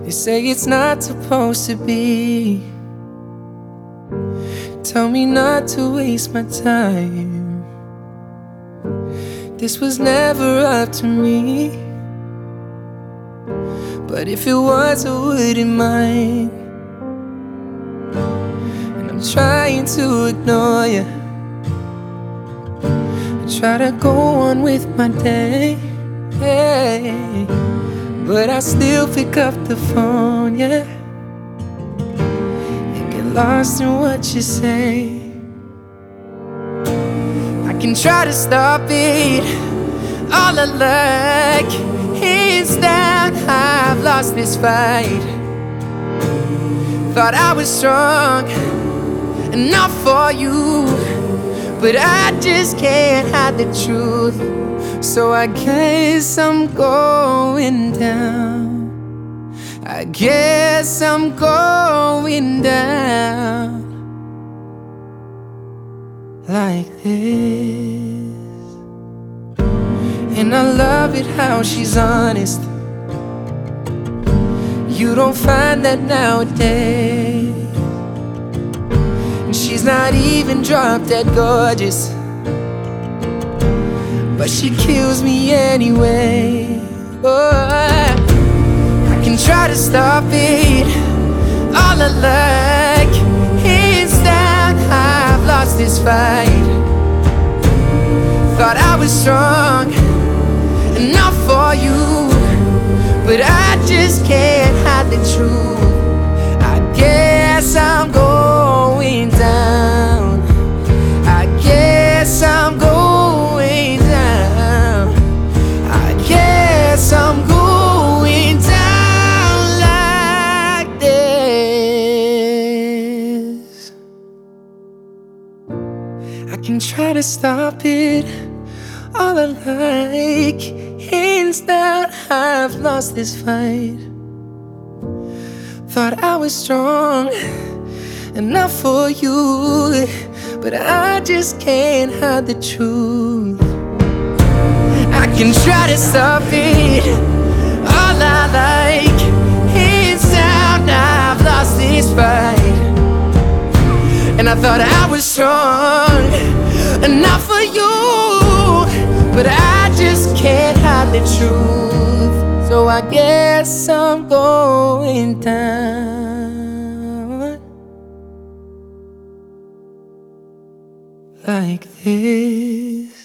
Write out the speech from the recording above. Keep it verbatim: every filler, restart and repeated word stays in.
They say it's not supposed to be. Tell me not to waste my time. This was never up to me. But if it was, I wouldn't mind. And I'm trying to ignore you. I try to go on with my day, hey, but I still pick up the phone, yeah, and get lost in what you say. I can try to stop it, all I like is that I've lost this fight. Thought I was strong enough for you, but I just can't hide the truth. So I guess I'm going down. I guess I'm going down like this. And I love it how she's honest. You don't find that nowadays. And she's not even drop dead gorgeous, but she kills me anyway. Oh, I can try to stop it, all I like is that I've lost this fight. Thought I was strong enough for you, but I just can't hide the truth. I guess I'm going down. I guess I'm going down. I guess I'm going down like this. I can try to stop it, all I like is that I've lost this fight. Thought I was strong enough for you, but I just can't hide the truth. I can try to stop it, all I like is that I've lost this fight. And I thought I was strong enough for you, but I just can't hide the truth. So I guess I'm going down like this.